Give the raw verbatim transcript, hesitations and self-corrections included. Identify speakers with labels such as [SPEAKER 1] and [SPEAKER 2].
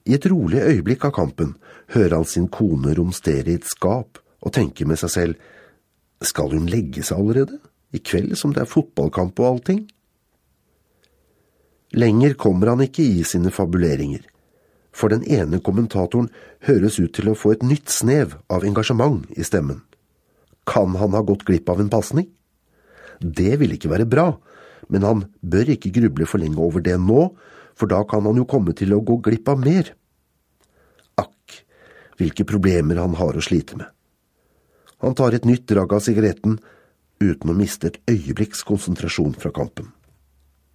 [SPEAKER 1] I et rolig øyeblikk av kampen hører han sin kone romstere i et skap og tenker med seg selv, skal hun legge seg allerede? I kveld som det er fotballkamp og allting? Lenger kommer han ikke i sine fabuleringer, for den ene kommentatoren høres ut til å få et nytt snev av engasjement i stemmen. Kan han ha gått glipp av en passning? Det vil ikke være bra, men han bør ikke gruble for lenge over det nå, for da kan han jo komme til å gå glipp av mer. Akk, hvilke problemer han har å slite med. Han tar et nytt drag av sigaretten, uten å miste et øyeblikks konsentrasjon fra kampen.